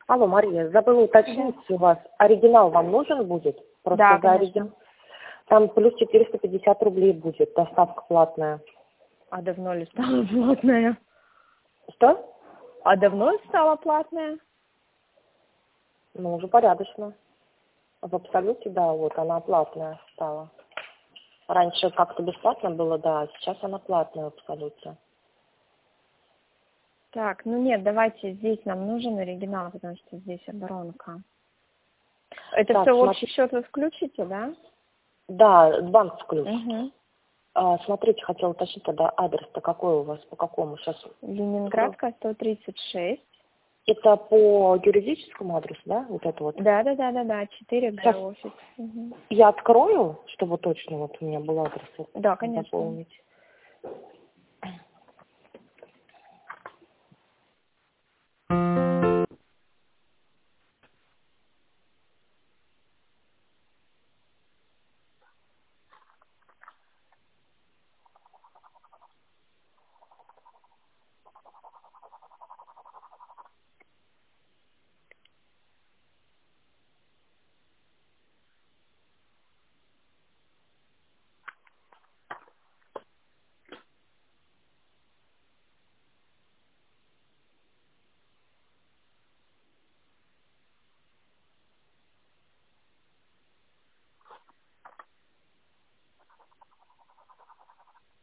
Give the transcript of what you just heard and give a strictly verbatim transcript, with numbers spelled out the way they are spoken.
Алло, Мария, забыла уточнить у вас. Оригинал вам нужен будет? Просто Да, за конечно. оригинал. Там плюс четыреста пятьдесят рублей будет, доставка платная. А давно ли стала платная? Что? А давно ли стала платная? Ну, уже порядочно. В Абсолюте, да, вот она платная стала. Раньше как-то бесплатно было, да, а сейчас она платная в Абсолюте. Так, ну нет, давайте здесь нам нужен оригинал, потому что здесь оборонка. Это Так, все в смотри- общий счет вы включите, да? Да, банк включит. Угу. А, смотрите, хотела уточнить тогда адрес-то какой у вас, по какому сейчас? Ленинградка, сто тридцать шесть. Это по юридическому адресу, да, вот это вот? Да, да, да, да, да, четыре Г Сейчас офис. Угу. я открою, чтобы точно вот у меня был адрес вот Да, конечно. заполнить.